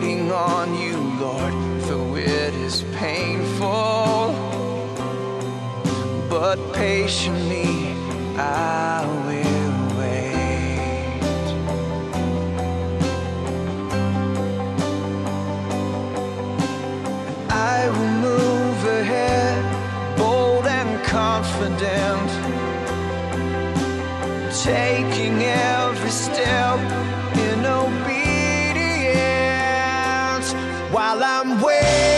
waiting on you, Lord, though it is painful, but patiently I will wait. And I will move ahead, bold and confident, taking every step in obedience while I'm waiting.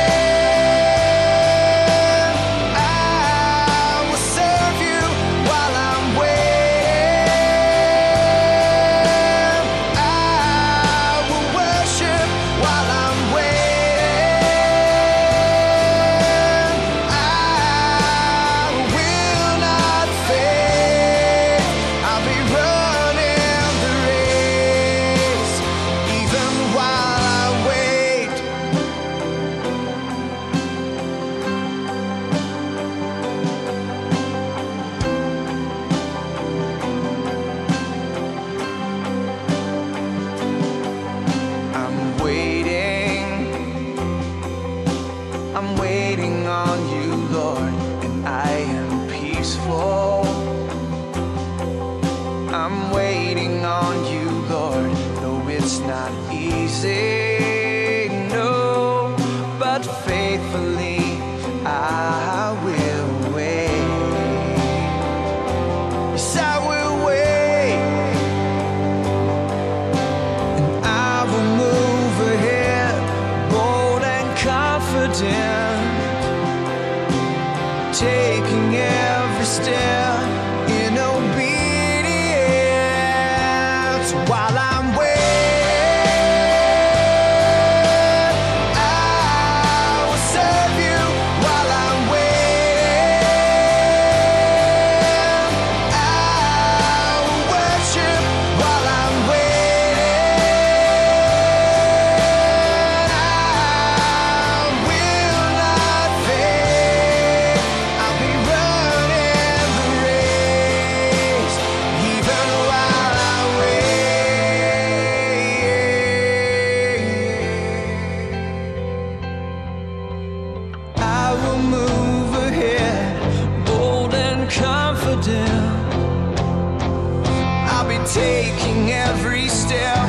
I'm waiting on you, Lord, and I am peaceful. I'm waiting on you, Lord, though it's not easy, no, but faithfully I will wait. Yes, I will wait, and I will move ahead, bold and confident, taking every step in obedience while I'm waiting. I will serve you while I'm waiting. I will worship while I'm waiting. I will not fade. I'll be running the race, even while I wait. I will move ahead, bold and confident. I'll be taking every step